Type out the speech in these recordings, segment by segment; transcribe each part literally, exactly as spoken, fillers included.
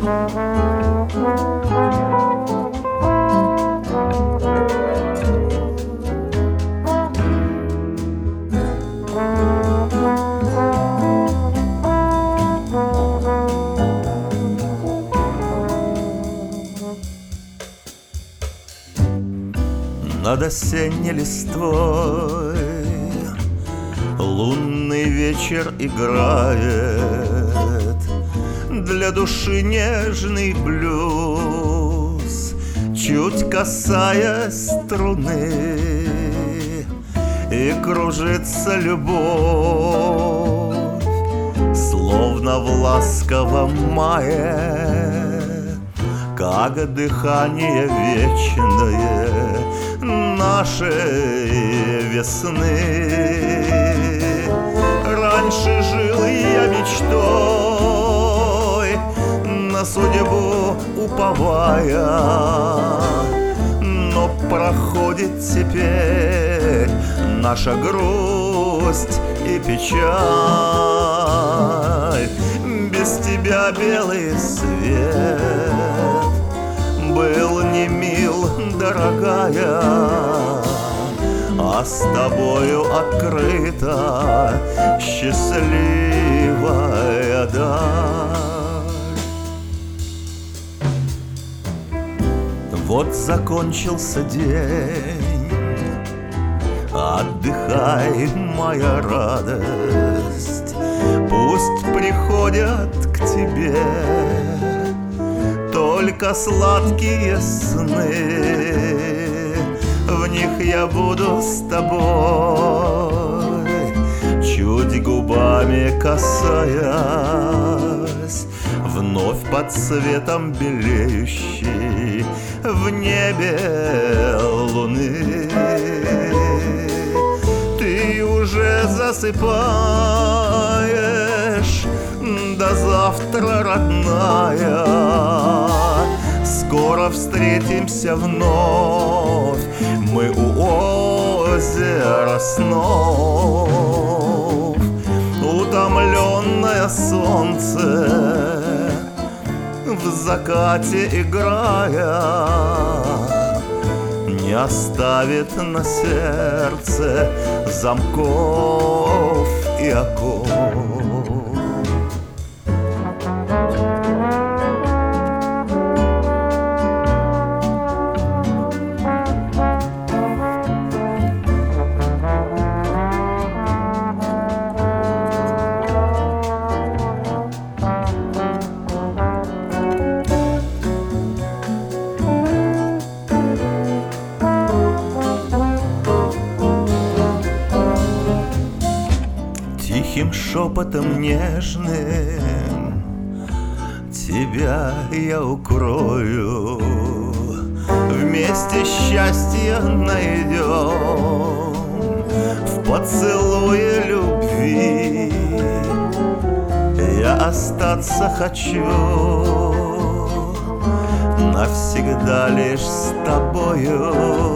Над осенней листвой лунный вечер играет, для души нежный блюз, чуть касаясь струны, и кружится любовь, словно в ласковом мае, как дыхание вечное нашей весны. Раньше жил я мечтой, на судьбу уповая, но проходит теперь наша грусть и печаль. Без тебя белый свет был не мил, дорогая, а с тобою открыта счастливая даль. Вот закончился день, отдыхай, моя радость, пусть приходят к тебе только сладкие сны, в них я буду с тобой, чуть губами касаясь, вновь под светом белеющей в небе луны. Ты уже засыпаешь, до завтра, родная, скоро встретимся вновь мы у озера снов. Утомленное солнце в закате играя не оставит на сердце замков и оков. Тихим шепотом нежным тебя я укрою, вместе счастье найдем в поцелуе любви. Я остаться хочу навсегда лишь с тобою.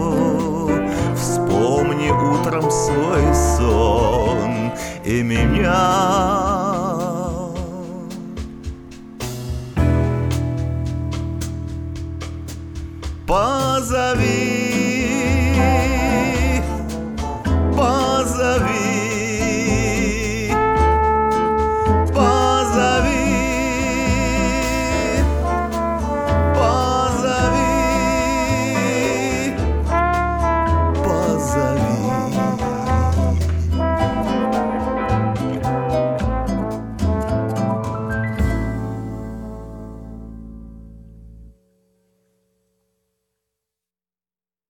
Вспомни утром свой сон и меня. Позови